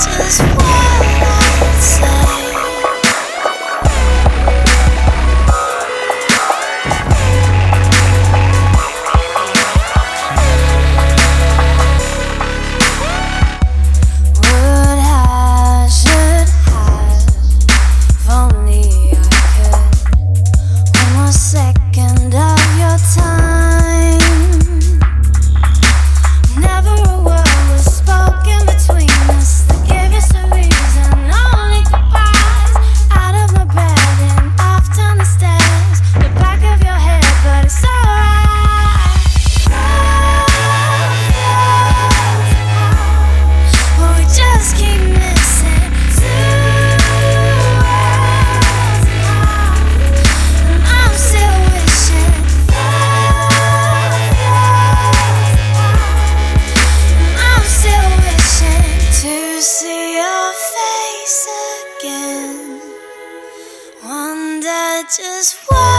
just what I say. Would have, should have, if only I could. One more second of your time. Never a word was spoken between us that gave us a reason. Only goodbyes. Out of my bed and off down the stairs. The back of your head, but it's alright. But we just keep missing 2 worlds apart. And I'm still wishing I'm still wishing to see your face again. Wonder just what